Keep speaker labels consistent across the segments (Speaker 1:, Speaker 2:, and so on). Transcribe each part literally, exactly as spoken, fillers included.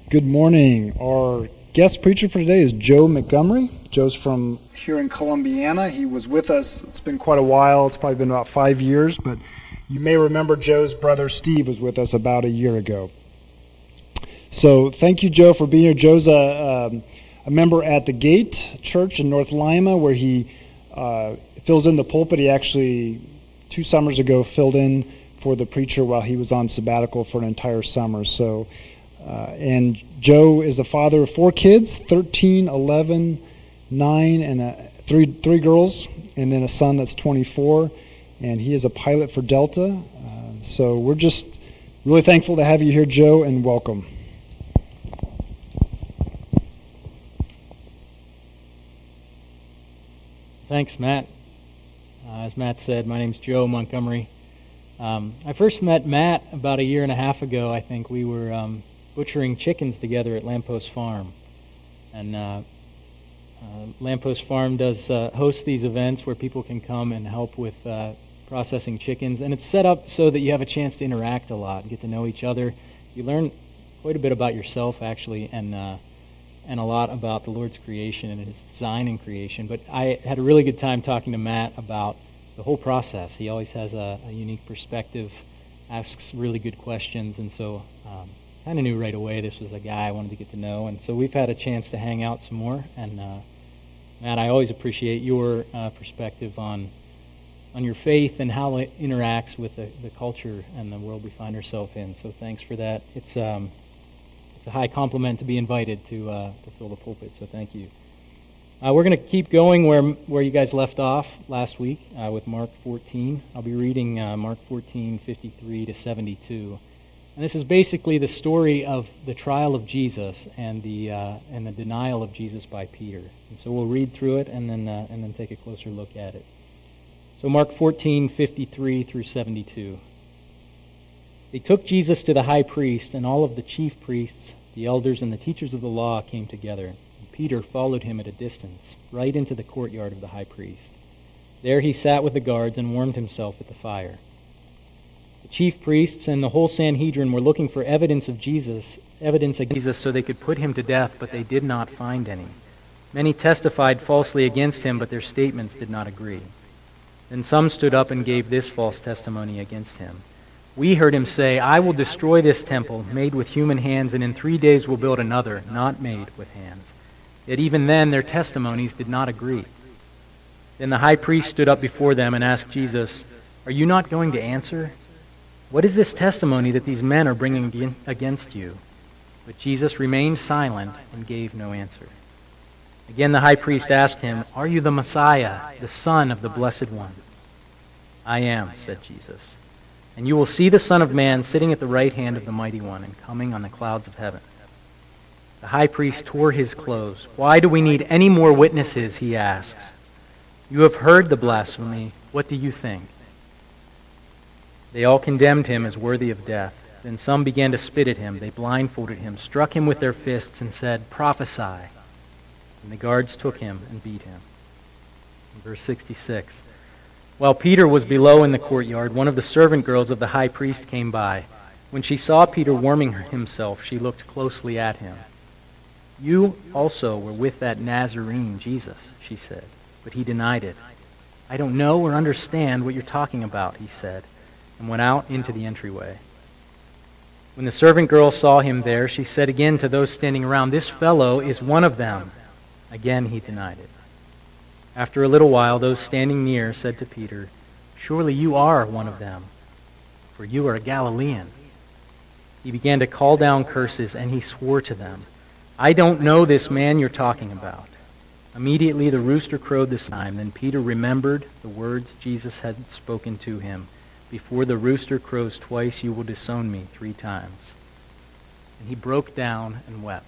Speaker 1: Good morning. Our guest preacher for today is Joe Montgomery. Joe's from here in Columbiana. He was with us. It's been quite a while. It's probably been about five years, but you may remember Joe's brother Steve was with us about a year ago. So thank you, Joe, for being here. Joe's a, um, a member at the Gate Church in North Lima, where he uh, fills in the pulpit. He actually, two summers ago, filled in for the preacher while he was on sabbatical for an entire summer. So, uh, and Joe is the father of four kids, thirteen, eleven, nine, and a, three three girls, and then a son that's twenty-four, and he is a pilot for Delta. Uh, so we're just really thankful to have you here, Joe, and welcome.
Speaker 2: Thanks, Matt. Uh, as Matt said, my name's Joe Montgomery. Um, I first met Matt about a year and a half ago, I think. We were um, butchering chickens together at Lamppost Farm. And uh, uh, Lamppost Farm does uh, host these events where people can come and help with uh, processing chickens. And it's set up so that you have a chance to interact a lot and get to know each other. You learn quite a bit about yourself, actually, and uh, and a lot about the Lord's creation and His design in creation. But I had a really good time talking to Matt about the whole process. He always has a, a unique perspective, asks really good questions, and so um, kind of knew right away this was a guy I wanted to get to know. And so we've had a chance to hang out some more. And uh, Matt, I always appreciate your uh, perspective on on your faith and how it interacts with the, the culture and the world we find ourselves in. So thanks for that. It's um, it's a high compliment to be invited to uh, to fill the pulpit. So thank you. Uh, we're going to keep going where where you guys left off last week uh, with Mark fourteen. I'll be reading uh, Mark fourteen, fifty-three to seventy-two. And this is basically the story of the trial of Jesus and the uh, and the denial of Jesus by Peter. And so we'll read through it and then uh, and then take a closer look at it. So Mark fourteen, fifty-three through seventy-two. They took Jesus to the high priest, and all of the chief priests, the elders, and the teachers of the law came together. And Peter followed him at a distance, right into the courtyard of the high priest. There he sat with the guards and warmed himself at the fire. The chief priests and the whole Sanhedrin were looking for evidence of Jesus, evidence against Jesus so they could put him to death, but they did not find any. Many testified falsely against him, but their statements did not agree. Then some stood up and gave this false testimony against him. We heard him say, "I will destroy this temple made with human hands, and in three days will build another, not made with hands." Yet even then their testimonies did not agree. Then the high priest stood up before them and asked Jesus, "Are you not going to answer? What is this testimony that these men are bringing against you?" But Jesus remained silent and gave no answer. Again the high priest asked him, "Are you the Messiah, the Son of the Blessed One?" "I am," said Jesus. "And you will see the Son of Man sitting at the right hand of the Mighty One and coming on the clouds of heaven." The high priest tore his clothes. "Why do we need any more witnesses?" he asks. "You have heard the blasphemy. What do you think?" They all condemned him as worthy of death. Then some began to spit at him. They blindfolded him, struck him with their fists, and said, "Prophesy." And the guards took him and beat him. In verse sixty-six. While Peter was below in the courtyard, one of the servant girls of the high priest came by. When she saw Peter warming himself, she looked closely at him. "You also were with that Nazarene, Jesus," she said. But he denied it. "I don't know or understand what you're talking about," he said, and went out into the entryway. When the servant girl saw him there, she said again to those standing around, "This fellow is one of them." Again he denied it. After a little while, those standing near said to Peter, "Surely you are one of them, for you are a Galilean." He began to call down curses, and he swore to them, "I don't know this man you're talking about." Immediately the rooster crowed this time. Then Peter remembered the words Jesus had spoken to him, "Before the rooster crows twice, you will disown me three times." And he broke down and wept.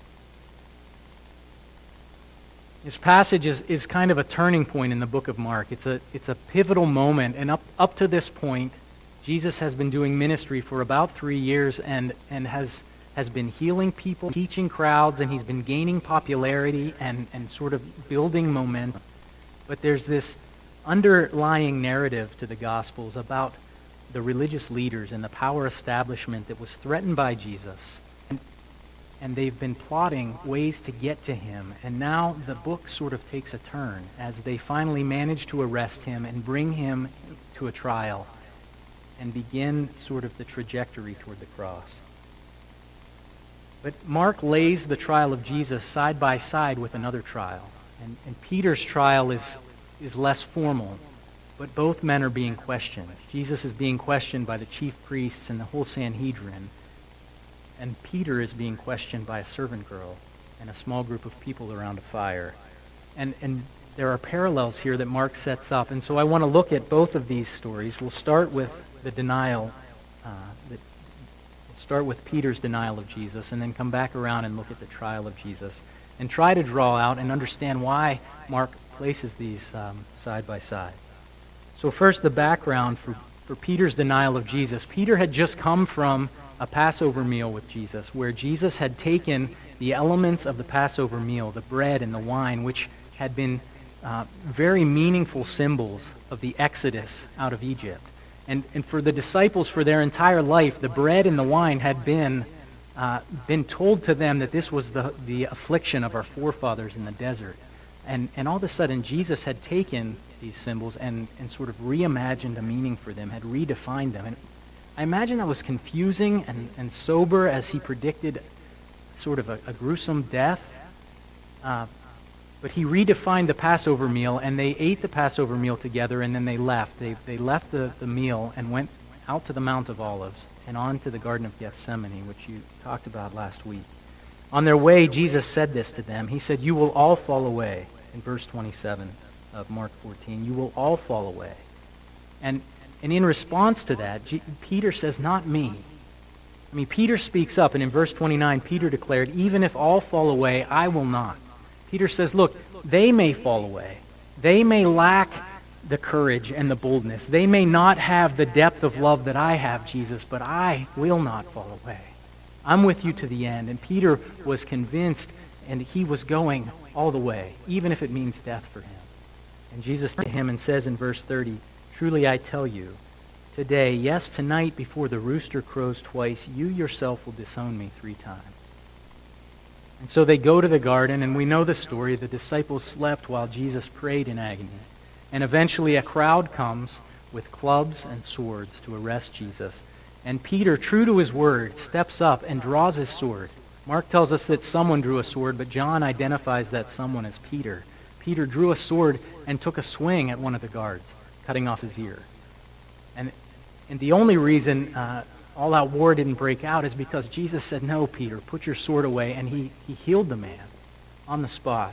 Speaker 2: This passage is, is kind of a turning point in the book of Mark. It's a it's a pivotal moment, and up, up to this point, Jesus has been doing ministry for about three years and, and has has been healing people, teaching crowds, and he's been gaining popularity and, and sort of building momentum. But there's this underlying narrative to the Gospels about the religious leaders and the power establishment that was threatened by Jesus. And and they've been plotting ways to get to him. And now the book sort of takes a turn as they finally manage to arrest him and bring him to a trial and begin sort of the trajectory toward the cross. But Mark lays the trial of Jesus side by side with another trial. And, and Peter's trial is, is less formal, but both men are being questioned. Jesus is being questioned by the chief priests and the whole Sanhedrin, and Peter is being questioned by a servant girl and a small group of people around a fire. And, and there are parallels here that Mark sets up, and so I want to look at both of these stories. We'll start with the denial, uh, that, we'll start with Peter's denial of Jesus, and then come back around and look at the trial of Jesus, and try to draw out and understand why Mark places these um, side by side. So first, the background for, for Peter's denial of Jesus. Peter had just come from a Passover meal with Jesus, where Jesus had taken the elements of the Passover meal, the bread and the wine, which had been uh, very meaningful symbols of the Exodus out of Egypt. And, and for the disciples, for their entire life, the bread and the wine had been uh, been told to them that this was the, the affliction of our forefathers in the desert. And, and all of a sudden, Jesus had taken these symbols and, and sort of reimagined a meaning for them, had redefined them. And I imagine that was confusing and, and sober as he predicted sort of a, a gruesome death. Uh, but he redefined the Passover meal, and they ate the Passover meal together, and then they left. They, they left the, the meal and went out to the Mount of Olives and on to the Garden of Gethsemane, which you talked about last week. On their way, Jesus said this to them. He said, "You will all fall away," in verse twenty-seven of Mark fourteen. "You will all fall away." And And in response to that, G- Peter says, "Not me." I mean, Peter speaks up, and in verse twenty-nine, Peter declared, "Even if all fall away, I will not." Peter says, look, they may fall away. They may lack the courage and the boldness. They may not have the depth of love that I have, Jesus, but I will not fall away. I'm with you to the end. And Peter was convinced, and he was going all the way, even if it means death for him. And Jesus to him and says in verse thirty, "Truly I tell you, today, yes, tonight, before the rooster crows twice, you yourself will disown me three times." And so they go to the garden, and we know the story. The disciples slept while Jesus prayed in agony. And eventually a crowd comes with clubs and swords to arrest Jesus. And Peter, true to his word, steps up and draws his sword. Mark tells us that someone drew a sword, but John identifies that someone as Peter. Peter drew a sword and took a swing at one of the guards, cutting off his ear. And and the only reason uh, all-out war didn't break out is because Jesus said, "No, Peter, put your sword away," and he, he healed the man on the spot.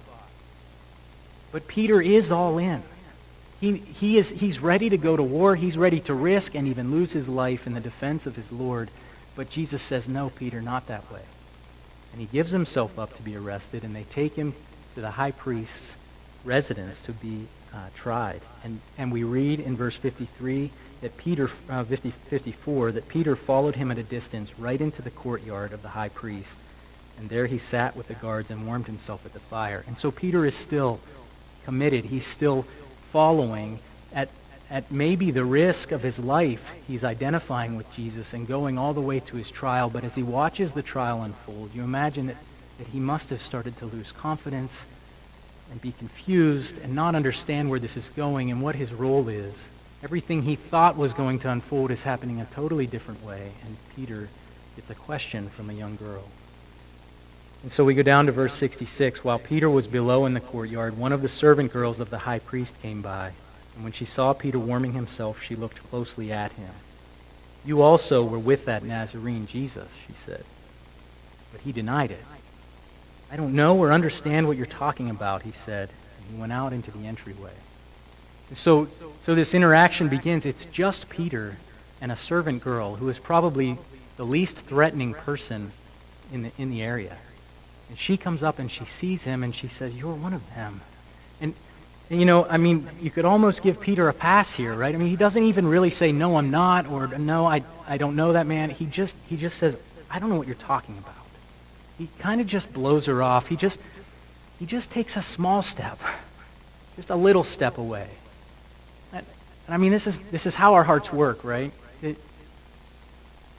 Speaker 2: But Peter is all in. He, he is, he's ready to go to war. He's ready to risk and even lose his life in the defense of his Lord. But Jesus says, "No, Peter, not that way." And he gives himself up to be arrested, and they take him to the high priest's residence to be uh, tried. And, and we read in verse fifty-three that Peter, uh, fifty, fifty-four, that Peter followed him at a distance right into the courtyard of the high priest. And there he sat with the guards and warmed himself at the fire. And so Peter is still committed. He's still following at, at maybe the risk of his life. He's identifying with Jesus and going all the way to his trial. But as he watches the trial unfold, you imagine that, that he must have started to lose confidence and be confused and not understand where this is going and what his role is. Everything he thought was going to unfold is happening a totally different way, and Peter gets a question from a young girl. And so we go down to verse sixty-six. While Peter was below in the courtyard, one of the servant girls of the high priest came by, and when she saw Peter warming himself, she looked closely at him. "You also were with that Nazarene Jesus," she said. But he denied it. "I don't know or understand what you're talking about," he said, and he went out into the entryway. So, so this interaction begins. It's just Peter and a servant girl who is probably the least threatening person in the, in the area. And she comes up and she sees him and she says, "You're one of them." And, and you know, I mean, you could almost give Peter a pass here, right? I mean, he doesn't even really say, "No, I'm not," or "No, I, I don't know that man." He just, he just says, "I don't know what you're talking about." He kind of just blows her off. He just, he just takes a small step, just a little step away. And I mean, this is this is how our hearts work, right? It,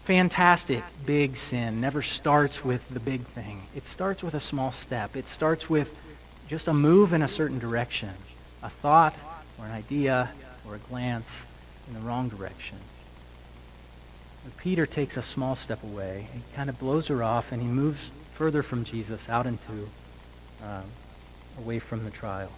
Speaker 2: fantastic big sin never starts with the big thing. It starts with a small step. It starts with just a move in a certain direction, a thought or an idea or a glance in the wrong direction. But Peter takes a small step away. He kind of blows her off, and he moves further from Jesus out into, uh, away from the trial.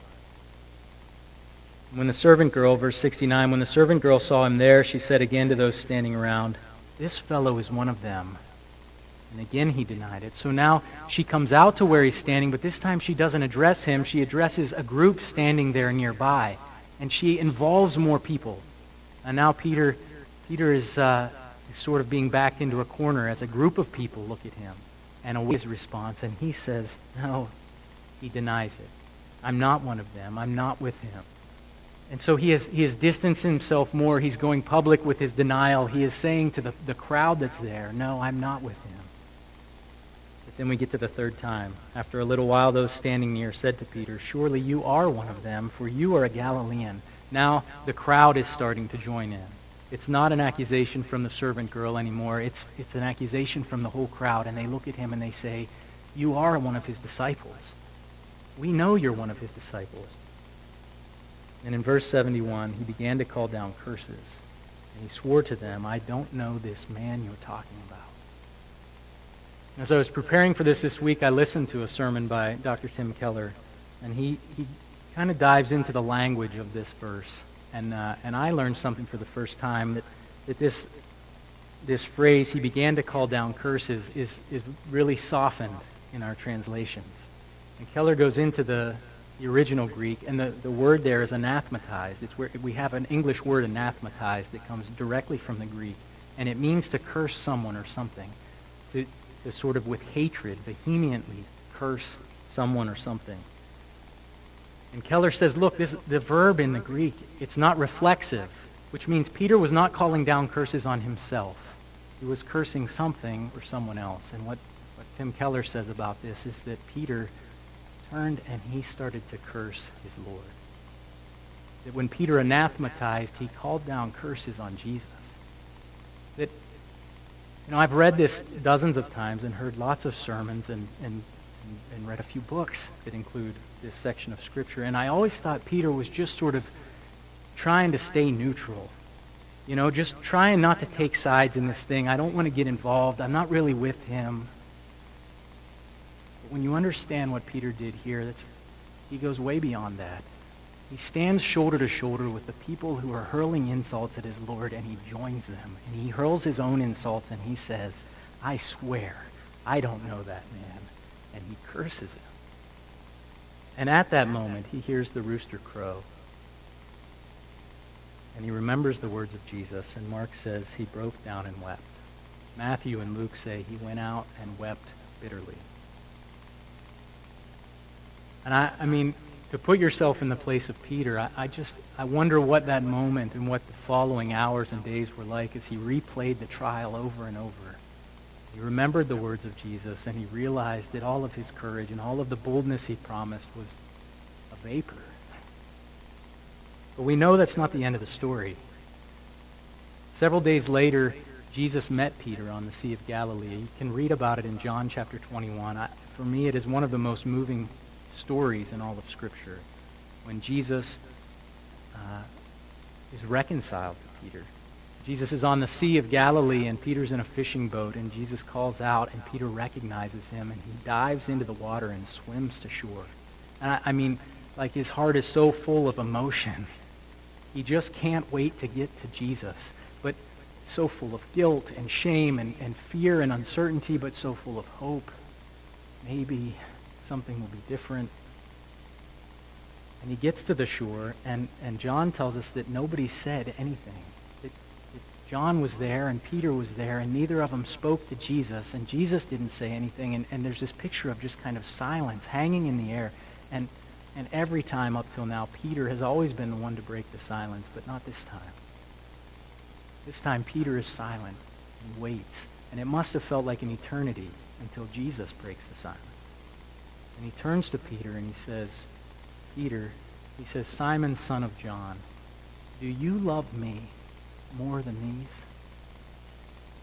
Speaker 2: When the servant girl, verse sixty-nine, when the servant girl saw him there, she said again to those standing around, "This fellow is one of them." And again he denied it. So now she comes out to where he's standing, but this time she doesn't address him. She addresses a group standing there nearby, and she involves more people. And now Peter, Peter is, uh, is sort of being backed into a corner as a group of people look at him and await his response. And he says, no, he denies it. I'm not one of them. I'm not with him. And so he has, he has distanced himself more. He's going public with his denial. He is saying to the, the crowd that's there, no, I'm not with him. But then we get to the third time. After a little while, those standing near said to Peter, surely you are one of them, for you are a Galilean. Now the crowd is starting to join in. It's not an accusation from the servant girl anymore. It's, it's an accusation from the whole crowd. And they look at him and they say, you are one of his disciples. We know you're one of his disciples. And in verse seventy-one, he began to call down curses. And he swore to them, I don't know this man you're talking about. As I was preparing for this this week, I listened to a sermon by Doctor Tim Keller. And he, he kind of dives into the language of this verse. And uh, and I learned something for the first time, that, that this this phrase, he began to call down curses, is, is really softened in our translations. And Keller goes into the the original Greek, and the, the word there is anathematized. It's where we have an English word, anathematized, that comes directly from the Greek, and it means to curse someone or something, to, to sort of with hatred, vehemently curse someone or something. And Keller says, look, this the verb in the Greek, it's not reflexive, which means Peter was not calling down curses on himself. He was cursing something or someone else. And what, what Tim Keller says about this is that Peter turned and he started to curse his Lord. That when Peter anathematized, he called down curses on Jesus. That, you know, I've read this dozens of times and heard lots of sermons and, and, and read a few books that include this section of Scripture, and I always thought Peter was just sort of trying to stay neutral. You know, just trying not to take sides in this thing. I don't want to get involved. I'm not really with him. When you understand what Peter did here, that's, he goes way beyond that. He stands shoulder to shoulder with the people who are hurling insults at his Lord, and he joins them. And he hurls his own insults, and he says, I swear, I don't know that man. And he curses him. And at that moment, he hears the rooster crow. And he remembers the words of Jesus, and Mark says he broke down and wept. Matthew and Luke say he went out and wept bitterly. And I, I mean, to put yourself in the place of Peter, I, I just, I wonder what that moment and what the following hours and days were like as he replayed the trial over and over. He remembered the words of Jesus, and he realized that all of his courage and all of the boldness he promised was a vapor. But we know that's not the end of the story. Several days later, Jesus met Peter on the Sea of Galilee. You can read about it in John chapter twenty-one. I, for me, it is one of the most moving stories in all of Scripture, when Jesus uh, is reconciled to Peter. Jesus is on the Sea of Galilee, and Peter's in a fishing boat, and Jesus calls out, and Peter recognizes him, and he dives into the water and swims to shore. And I, I mean, like, his heart is so full of emotion. He just can't wait to get to Jesus, but so full of guilt and shame and, and fear and uncertainty, but so full of hope. Maybe something will be different. And he gets to the shore, and, and John tells us that nobody said anything. That, that John was there, and Peter was there, and neither of them spoke to Jesus, and Jesus didn't say anything, and, and there's this picture of just kind of silence hanging in the air. And, and every time up till now, Peter has always been the one to break the silence, but not this time. This time, Peter is silent and waits, and it must have felt like an eternity until Jesus breaks the silence. And he turns to Peter and he says, Peter, he says, Simon, son of John, do you love me more than these?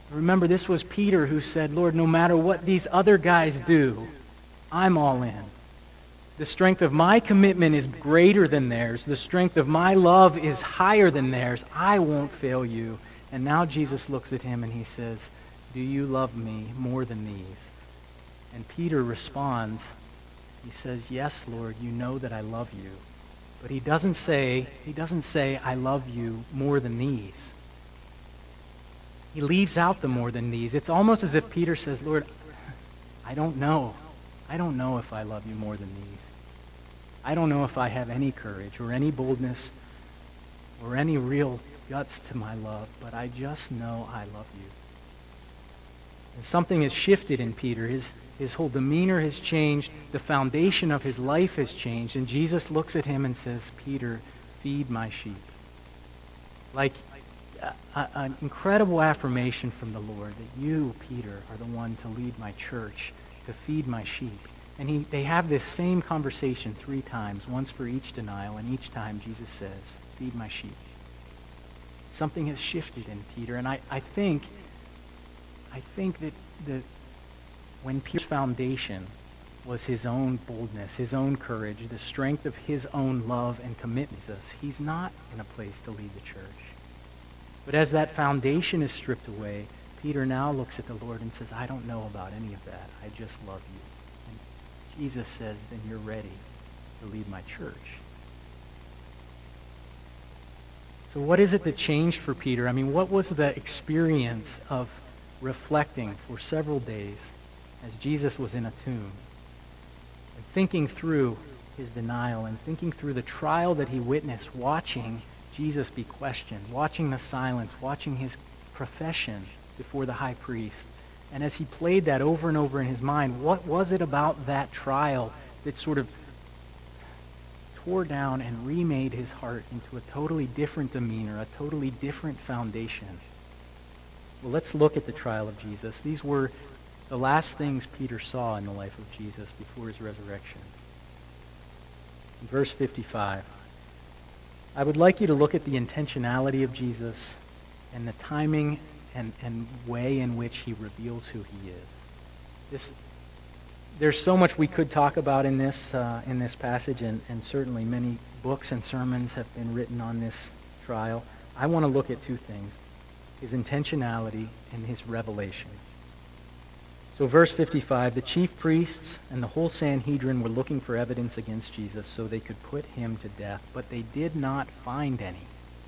Speaker 2: Remember, this was Peter who said, Lord, no matter what these other guys do, I'm all in. The strength of my commitment is greater than theirs. The strength of my love is higher than theirs. I won't fail you. And now Jesus looks at him and he says, do you love me more than these? And Peter responds, he says, yes, Lord, you know that I love you. But he doesn't say, he doesn't say, I love you more than these. He leaves out the more than these. It's almost as if Peter says, Lord, I don't know. I don't know if I love you more than these. I don't know if I have any courage or any boldness or any real guts to my love, but I just know I love you. And something has shifted in Peter. His, his whole demeanor has changed. The foundation of his life has changed. And Jesus looks at him and says, Peter, feed my sheep. Like a, a, an incredible affirmation from the Lord that you, Peter, are the one to lead my church, to feed my sheep. And he, they have this same conversation three times, once for each denial, and each time Jesus says, feed my sheep. Something has shifted in Peter, and I, I think I think that the, when Peter's foundation was his own boldness, his own courage, the strength of his own love and commitment to us, he's not in a place to lead the church. But as that foundation is stripped away, Peter now looks at the Lord and says, I don't know about any of that. I just love you. And Jesus says, then you're ready to lead my church. So what is it that changed for Peter? I mean, what was the experience of reflecting for several days as Jesus was in a tomb and thinking through his denial and thinking through the trial that he witnessed, watching Jesus be questioned, watching the silence, watching his profession before the high priest. And as he played that over and over in his mind, what was it about that trial that sort of tore down and remade his heart into a totally different demeanor, a totally different foundation? Well, let's look at the trial of Jesus. These were the last things Peter saw in the life of Jesus before his resurrection. In verse fifty-five, I would like you to look at the intentionality of Jesus and the timing and, and way in which he reveals who he is. This, there's so much we could talk about in this uh, in this passage, and, and certainly many books and sermons have been written on this trial. I want to look at two things: his intentionality and his revelation. So verse fifty-five, the chief priests and the whole Sanhedrin were looking for evidence against Jesus so they could put him to death, but they did not find any.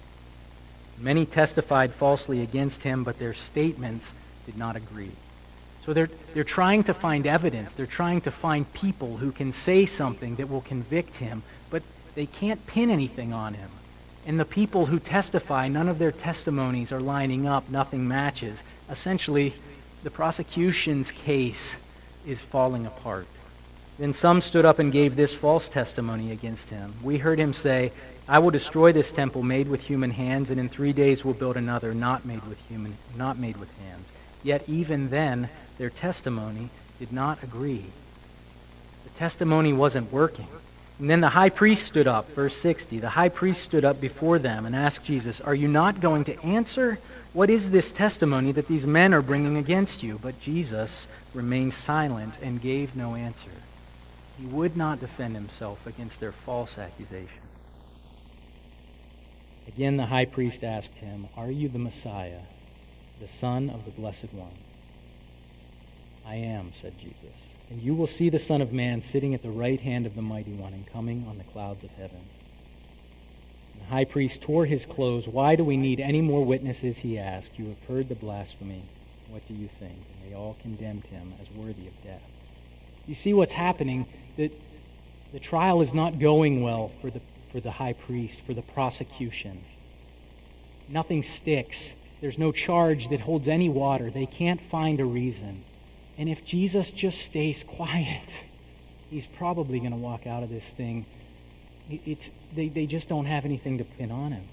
Speaker 2: Many testified falsely against him, but their statements did not agree. So they're, they're trying to find evidence. They're trying to find people who can say something that will convict him, but they can't pin anything on him. And the people who testify, none of their testimonies are lining up. Nothing matches. Essentially, the prosecution's case is falling apart. Then some stood up and gave this false testimony against him. We heard him say, I will destroy this temple made with human hands, and in three days will build another not made with human, not made with hands. Yet even then, their testimony did not agree. The testimony wasn't working. And then the high priest stood up, verse sixty. The high priest stood up before them and asked Jesus, are you not going to answer? What is this testimony that these men are bringing against you? But Jesus remained silent and gave no answer. He would not defend himself against their false accusation. Again, the high priest asked him, are you the Messiah, the Son of the Blessed One? I am, said Jesus. And you will see the Son of Man sitting at the right hand of the Mighty One and coming on the clouds of heaven. And the high priest tore his clothes. Why do we need any more witnesses, he asked. You have heard the blasphemy. What do you think? And they all condemned him as worthy of death. You see what's happening? That the trial is not going well for the, for the high priest, for the prosecution. Nothing sticks. There's no charge that holds any water. They can't find a reason. And if Jesus just stays quiet, he's probably going to walk out of this thing. It's they, they just don't have anything to pin on him.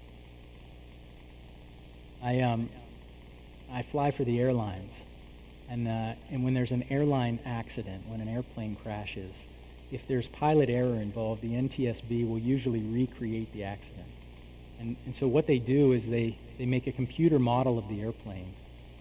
Speaker 2: I um I fly for the airlines, and uh, and when there's an airline accident, when an airplane crashes, if there's pilot error involved, the N T S B will usually recreate the accident. And and so what they do is they, they make a computer model of the airplane.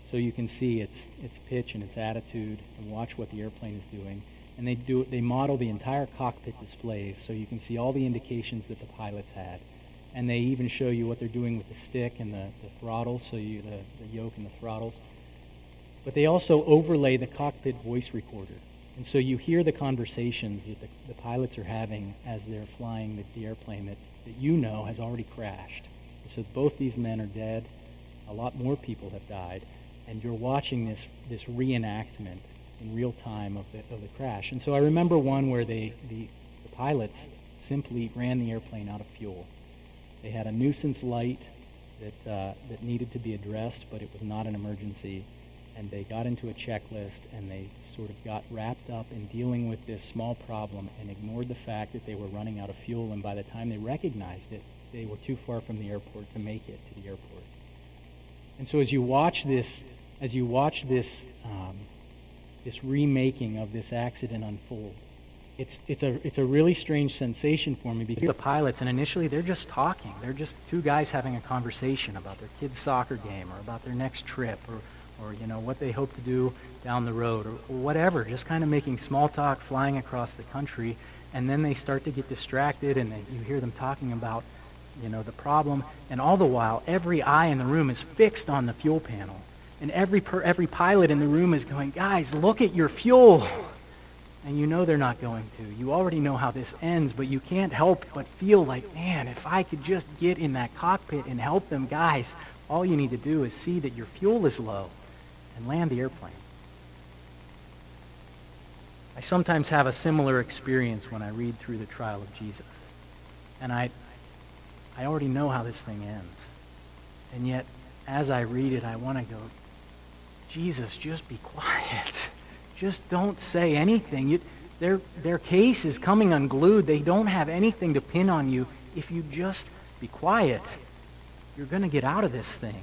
Speaker 2: so you can see its its pitch and its attitude, and watch what the airplane is doing. And they do they model the entire cockpit displays, so you can see all the indications that the pilots had. And they even show you what they're doing with the stick and the, the throttle, so you the, the yoke and the throttles. But they also overlay the cockpit voice recorder. And so you hear the conversations that the, the pilots are having as they're flying the, the airplane that, that you know has already crashed. So both these men are dead. A lot more people have died. And you're watching this, this reenactment in real time of the, of the crash. And so I remember one where they, the, the pilots simply ran the airplane out of fuel. They had a nuisance light that, uh, that needed to be addressed, but it was not an emergency. And they got into a checklist, and they sort of got wrapped up in dealing with this small problem and ignored the fact that they were running out of fuel, and by the time they recognized it, they were too far from the airport to make it to the airport. And so as you watch this, as you watch this, um, this remaking of this accident unfold, it's it's a it's a really strange sensation for me, because the pilots, and initially they're just talking. They're just two guys having a conversation about their kid's soccer game, or about their next trip, or or you know what they hope to do down the road, or, or whatever, just kind of making small talk, flying across the country. And then they start to get distracted, and they, you hear them talking about, you know, the problem, and all the while, every eye in the room is fixed on the fuel panel, and every per, every pilot in the room is going, guys, look at your fuel. And you know they're not going to. You already know how this ends, but you can't help but feel like, man, if I could just get in that cockpit and help them, guys, all you need to do is see that your fuel is low and land the airplane. I sometimes have a similar experience when I read through the trial of Jesus. And I I already know how this thing ends. And yet, as I read it, I want to go, Jesus, just be quiet. Just don't say anything. You, their, their case is coming unglued. They don't have anything to pin on you. If you just be quiet, you're going to get out of this thing.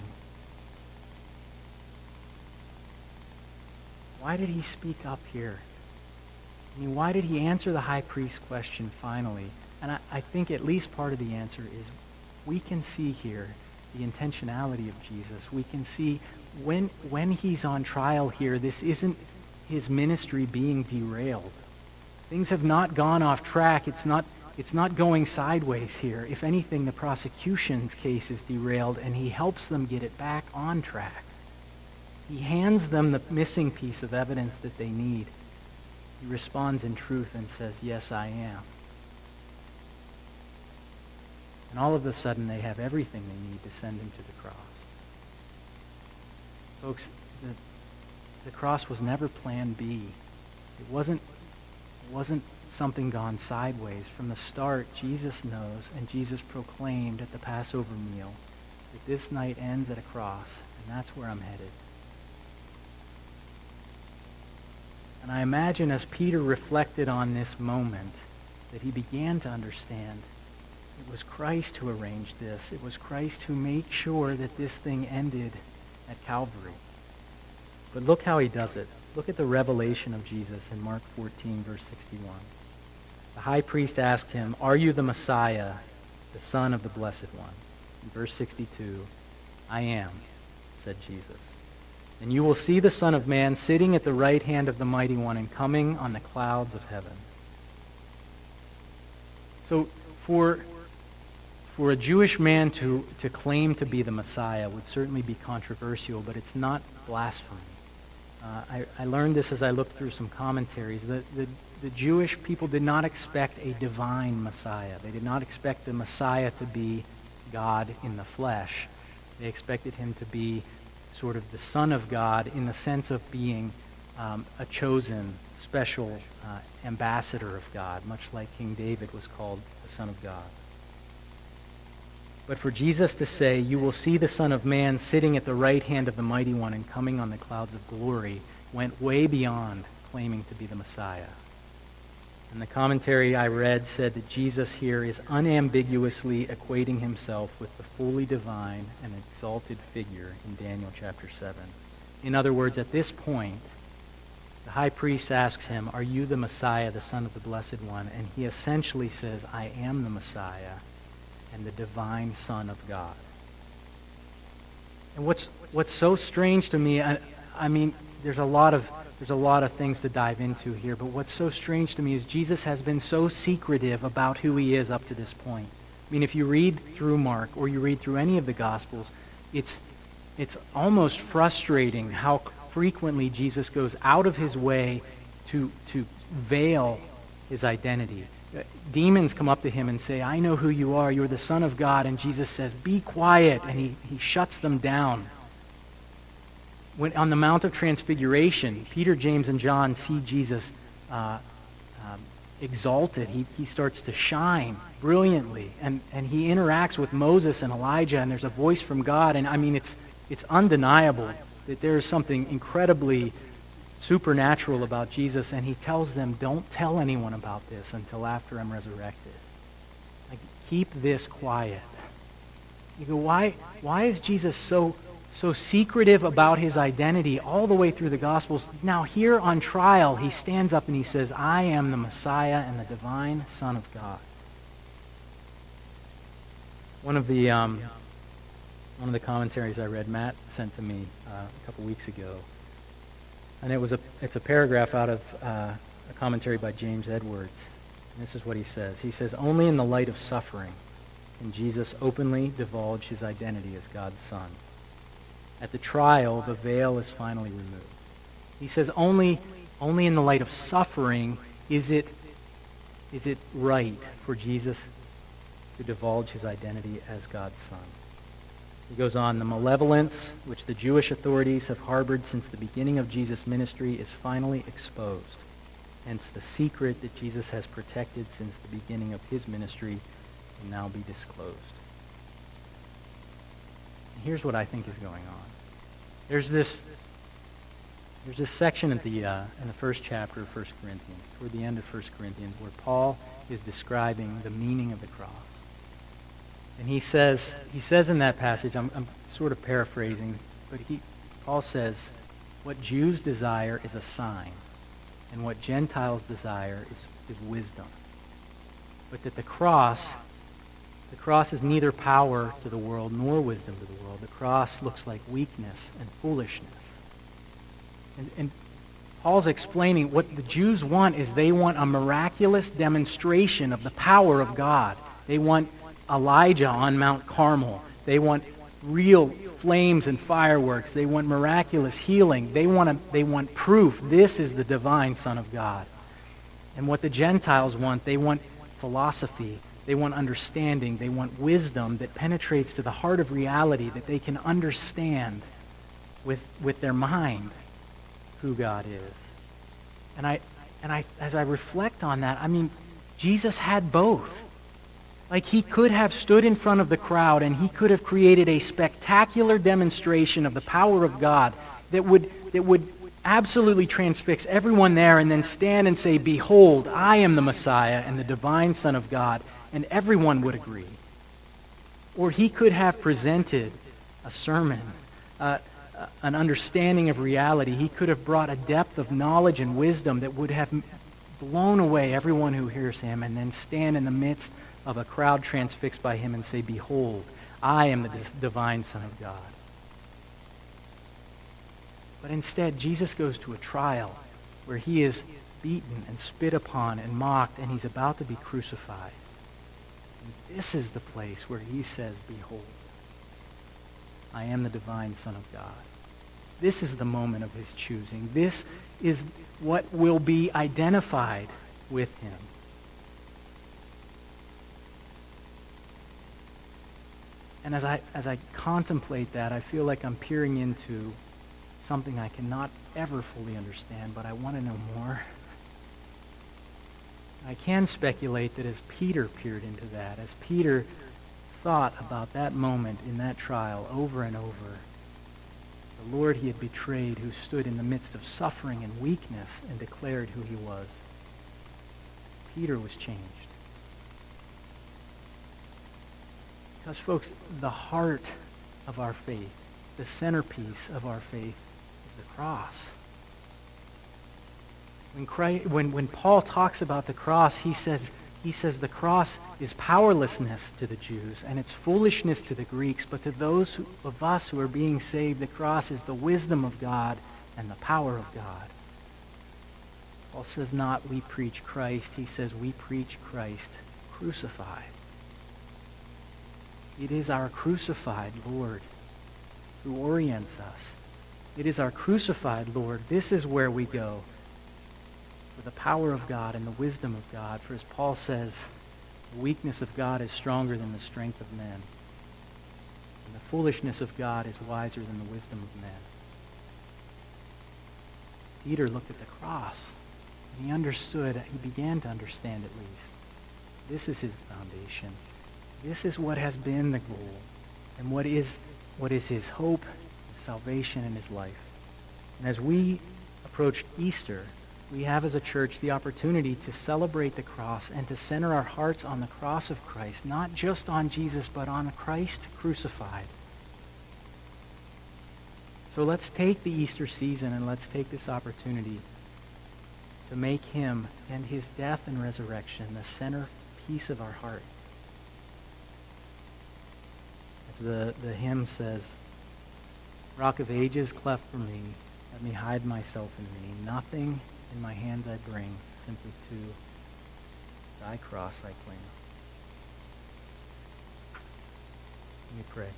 Speaker 2: Why did he speak up here? I mean, why did he answer the high priest question finally? And I, I think at least part of the answer is we can see here the intentionality of Jesus. We can see when when he's on trial here, this isn't his ministry being derailed. Things have not gone off track. It's not it's not going sideways here. If anything, the prosecution's case is derailed, and he helps them get it back on track. He hands them the missing piece of evidence that they need. He responds in truth and says, yes, I am. And all of a sudden, they have everything they need to send him to the cross. Folks, the, the cross was never plan B. It wasn't, it wasn't something gone sideways. From the start, Jesus knows, and Jesus proclaimed at the Passover meal, that this night ends at a cross, and that's where I'm headed. And I imagine as Peter reflected on this moment, that he began to understand it was Christ who arranged this. It was Christ who made sure that this thing ended at Calvary. But look how he does it. Look at the revelation of Jesus in Mark fourteen, verse sixty-one. The high priest asked him, are you the Messiah, the Son of the Blessed One? In verse sixty-two, I am, said Jesus. And you will see the Son of Man sitting at the right hand of the Mighty One and coming on the clouds of heaven. So for, for a Jewish man to, to claim to be the Messiah would certainly be controversial, but it's not blasphemy. Uh, I, I learned this as I looked through some commentaries. The, the, the Jewish people did not expect a divine Messiah. They did not expect the Messiah to be God in the flesh. They expected him to be sort of the Son of God in the sense of being um, a chosen, special uh, ambassador of God, much like King David was called the Son of God. But for Jesus to say, you will see the Son of Man sitting at the right hand of the Mighty One and coming on the clouds of glory, went way beyond claiming to be the Messiah. And the commentary I read said that Jesus here is unambiguously equating himself with the fully divine and exalted figure in Daniel chapter seven. In other words, at this point, the high priest asks him, are you the Messiah, the Son of the Blessed One? And he essentially says, I am the Messiah and the divine Son of God. And what's what's so strange to me, I, I mean, there's a lot of there's a lot of things to dive into here, but what's so strange to me is Jesus has been so secretive about who he is up to this point. I mean, if you read through Mark or you read through any of the Gospels, it's it's almost frustrating how frequently Jesus goes out of his way to to veil his identity. Demons come up to him and say, I know who you are, you're the Son of God, and Jesus says, be quiet, and he, he shuts them down. When on the Mount of Transfiguration, Peter, James, and John see Jesus uh, um, exalted. He, he starts to shine brilliantly, and, and he interacts with Moses and Elijah, and there's a voice from God, and I mean, it's, it's undeniable that there is something incredibly supernatural about Jesus, and he tells them, don't tell anyone about this until after I'm resurrected. Like, keep this quiet. You go, why, why is Jesus so, so secretive about his identity all the way through the Gospels? Now here on trial, he stands up and he says, I am the Messiah and the divine Son of God. One of the, um, one of the commentaries I read, Matt sent to me uh, a couple weeks ago, and it was a it's a paragraph out of uh, a commentary by James Edwards. And this is what he says. He says, only in the light of suffering can Jesus openly divulge his identity as God's Son. At the trial, the veil is finally removed. He says, only only in the light of suffering is it is it right for Jesus to divulge his identity as God's Son. He goes on, the malevolence which the Jewish authorities have harbored since the beginning of Jesus' ministry is finally exposed. Hence, the secret that Jesus has protected since the beginning of his ministry can now be disclosed. And here's what I think is going on. There's this, there's this section at the, uh, in the first chapter of First Corinthians, toward the end of First Corinthians, where Paul is describing the meaning of the cross. And he says, he says in that passage, I'm, I'm sort of paraphrasing, but he, Paul says, what Jews desire is a sign, and what Gentiles desire is, is wisdom. But that the cross, the cross is neither power to the world nor wisdom to the world. The cross looks like weakness and foolishness. And, and Paul's explaining what the Jews want is they want a miraculous demonstration of the power of God. They want Elijah on Mount Carmel. They want real flames and fireworks. They want miraculous healing. They want a, they want proof. This is the divine Son of God. And what the Gentiles want, they want philosophy. They want understanding. They want wisdom that penetrates to the heart of reality, that they can understand with, with their mind who God is. And I and I as I reflect on that, I mean, Jesus had both. Like, he could have stood in front of the crowd and he could have created a spectacular demonstration of the power of God that would that would absolutely transfix everyone there, and then stand and say, behold, I am the Messiah and the divine Son of God, and everyone would agree. Or he could have presented a sermon, uh, an understanding of reality. He could have brought a depth of knowledge and wisdom that would have blown away everyone who hears him, and then stand in the midst of a crowd transfixed by him and say, behold, I am the divine Son of God. But instead, Jesus goes to a trial where he is beaten and spit upon and mocked, and he's about to be crucified. And this is the place where he says, behold, I am the divine Son of God. This is the moment of his choosing. This is what will be identified with him. And as I as I contemplate that, I feel like I'm peering into something I cannot ever fully understand, but I want to know more. I can speculate that as Peter peered into that, as Peter thought about that moment in that trial over and over, the Lord he had betrayed, who stood in the midst of suffering and weakness and declared who he was, Peter was changed. Because, folks, the heart of our faith, the centerpiece of our faith, is the cross. When, Christ, when, when Paul talks about the cross, he says, he says the cross is powerlessness to the Jews, and it's foolishness to the Greeks, but to those who, of us who are being saved, the cross is the wisdom of God and the power of God. Paul says not we preach Christ, he says we preach Christ crucified. It is our crucified Lord who orients us. It is our crucified Lord. This is where we go for the power of God and the wisdom of God. For as Paul says, the weakness of God is stronger than the strength of men. And the foolishness of God is wiser than the wisdom of men. Peter looked at the cross, and he understood, he began to understand at least. This is his foundation. This is what has been the goal, and what is, what is his hope, his salvation, and his life. And as we approach Easter, we have as a church the opportunity to celebrate the cross and to center our hearts on the cross of Christ, not just on Jesus, but on Christ crucified. So let's take the Easter season and let's take this opportunity to make him and his death and resurrection the centerpiece of our heart. As the, the hymn says, Rock of Ages cleft for me, let me hide myself in thee. Nothing in my hands I bring, simply to thy cross I cling. Let me pray.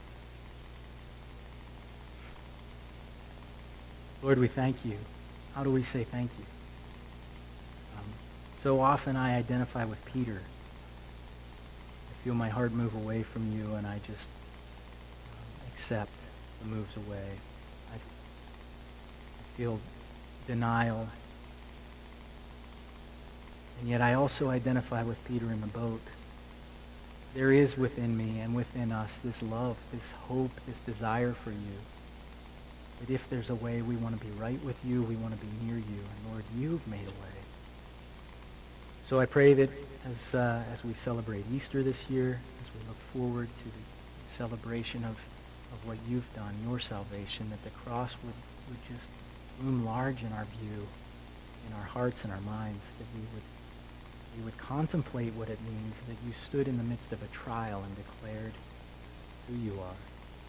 Speaker 2: Lord, we thank you. How do we say thank you? Um, so often I identify with Peter. I feel my heart move away from you, and I just um, accept the moves away. I, I feel denial. And yet I also identify with Peter in the boat. There is within me and within us this love, this hope, this desire for you. That if there's a way, we want to be right with you, we want to be near you. And Lord, you've made a way. So I pray that as uh, as we celebrate Easter this year, as we look forward to the celebration of, of what you've done, your salvation, that the cross would, would just loom large in our view, in our hearts and our minds, that we would we would contemplate what it means that you stood in the midst of a trial and declared who you are.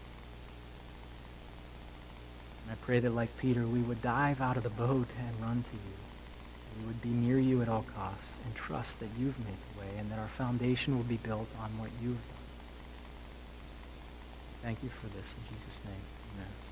Speaker 2: And I pray that like Peter, we would dive out of the boat and run to you. We would be near you at all costs and trust that you've made the way and that our foundation will be built on what you've done. Thank you for this in Jesus' name. Amen.